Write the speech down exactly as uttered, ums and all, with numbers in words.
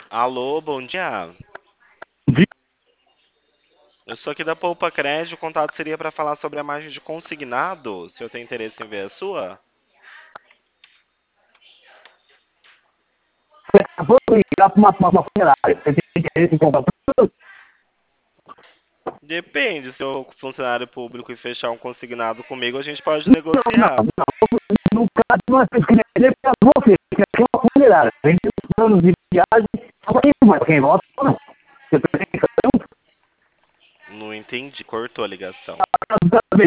Alô, bom dia. Vi- Eu sou aqui da Poupa Crédito. O contato seria para falar sobre a margem de consignado. Se eu tenho interesse em ver a sua? Você acabou de ligar para uma, uma, uma funerária. Você tem interesse em comprar tudo? Depende. Se eu funcionário público e fechar um consignado comigo, a gente pode Não, não, negociar. não. No caso, não é pesquisa, é para você, que aqui é uma funerária. Tem planos de viagem, só para quem vai, quem volta, não. Você tem que fazer um Não entendi. Cortou a ligação. caso da